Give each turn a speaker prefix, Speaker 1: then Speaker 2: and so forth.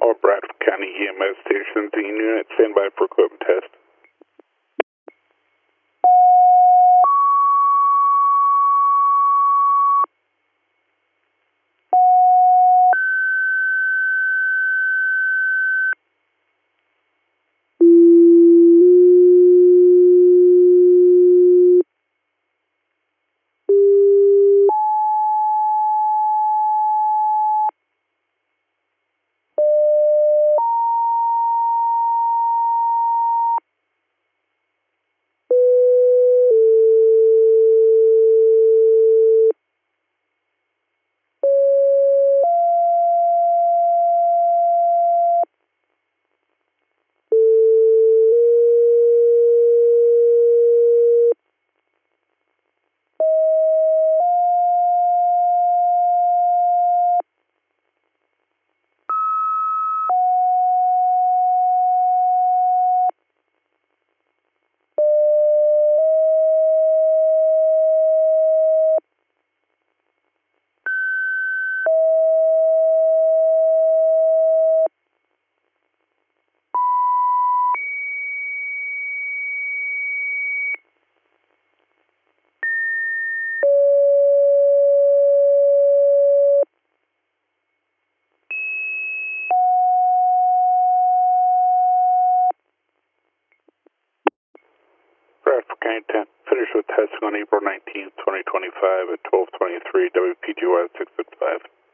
Speaker 1: All Bradford County EMS stations in unit, stand by for equipment test. Bradford County 10, finished with testing on April 19th, 2025 at 12:23 WPGY 665.